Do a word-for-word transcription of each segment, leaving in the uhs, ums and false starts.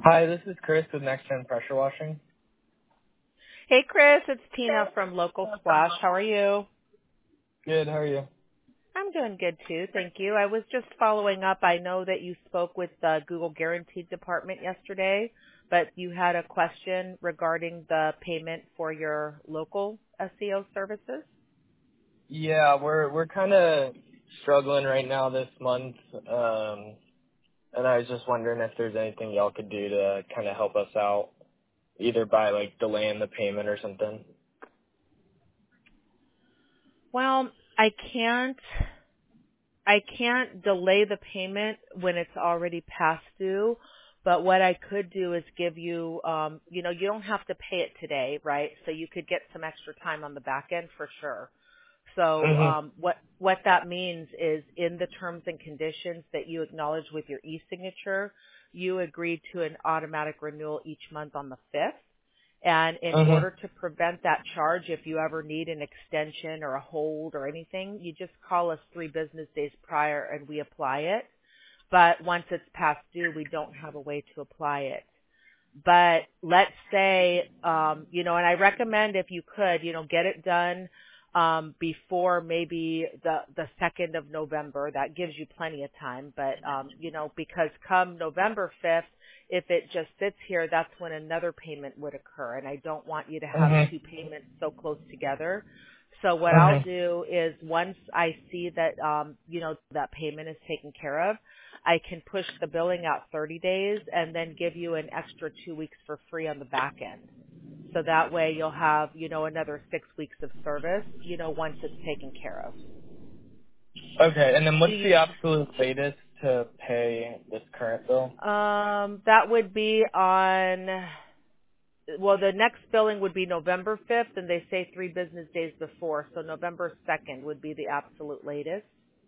Hi, this is Chris with Next Gen Pressure Washing. Hey, Chris, it's Tina from Local Splash. How are you? Good, how are you? I'm doing good too, thank you. I was just following up. I know that you spoke with the Google Guaranteed department yesterday, but you had a question regarding the payment for your local S E O services. Yeah, we're we're kind of struggling right now this month, um, and I was just wondering if there's anything y'all could do to kind of help us out, either by like delaying the payment or something. Well, I can't I can't delay the payment when it's already past due, but what I could do is give you, um, you know, you don't have to pay it today, right? So you could get some extra time on the back end for sure. So Mhm. um, what what that means is in the terms and conditions that you acknowledge with your e-signature, you agreed to an automatic renewal each month on the fifth. And in Mhm. order to prevent that charge, if you ever need an extension or a hold or anything, you just call us three business days prior and we apply it. But once it's past due, we don't have a way to apply it. But let's say, um, you know, and I recommend if you could, you know, get it done um, before maybe the the second of November. That gives you plenty of time. But um, you know, because come November fifth, if it just sits here, that's when another payment would occur, and I don't want you to have Mhm. two payments so close together. So what I'll Mhm. do is once I see that um, you know that payment is taken care of, I can push the billing out thirty days and then give you an extra two weeks for free on the back end. So that way you'll have, you know, another six weeks of service, you know, once it's taken care of. Okay, and then Do what's you, the absolute latest to pay this current bill? um, that would be on, well, the next billing would be November fifth, and they say three business days before, so November second would be the absolute latest.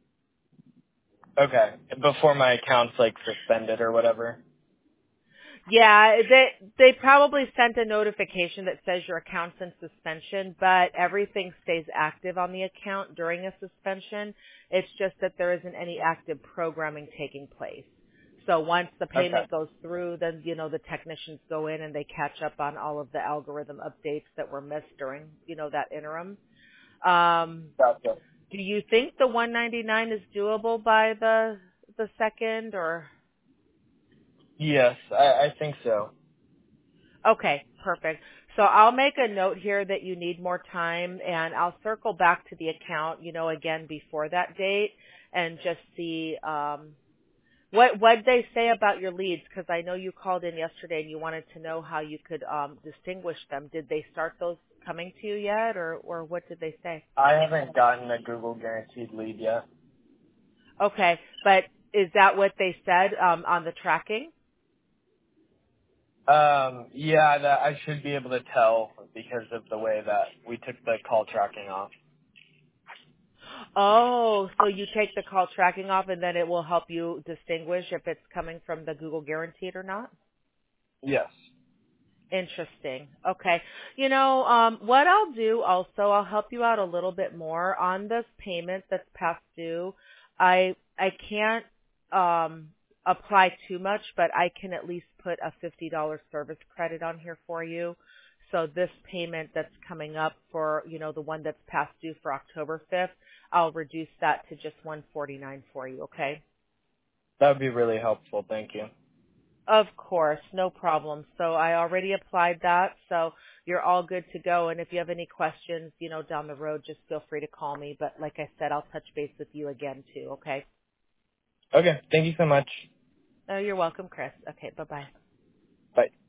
Okay, before my account's like suspended or whatever. Yeah, they they probably sent a notification that says your account's in suspension, but everything stays active on the account during a suspension. It's just that there isn't any active programming taking place. So once the Okay. payment goes through, then you know the technicians go in and they catch up on all of the algorithm updates that were missed during you know that interim. Um, Gotcha. do you think the one ninety-nine is doable by the the second or? Yes, I, I think so. Okay, perfect. So I'll make a note here that you need more time and I'll circle back to the account, you know, again before that date and just see um what what they say about your leads because I know you called in yesterday and you wanted to know how you could um distinguish them. Did they start those coming to you yet or or what did they say? I haven't gotten a Google guaranteed lead yet. Okay, but is that what they said um on the tracking? Um, yeah, that I should be able to tell because of the way that we took the call tracking off. Oh, so you take the call tracking off and then it will help you distinguish if it's coming from the Google Guaranteed or not? Yes. Interesting. Okay. You know, um, what I'll do also, I'll help you out a little bit more on this payment that's past due. I, I can't, um, apply too much, but I can at least put a fifty dollars service credit on here for you. So this payment that's coming up for, you know, the one that's past due for October fifth, I'll reduce that to just one forty-nine for you, okay? That would be really helpful. Thank you. Of course, no problem. So I already applied that, so you're all good to go. And if you have any questions, you know, down the road, just feel free to call me. But like I said, I'll touch base with you again too, okay? Okay. Thank you so much. Oh, you're welcome, Chris. Okay, bye-bye. Bye.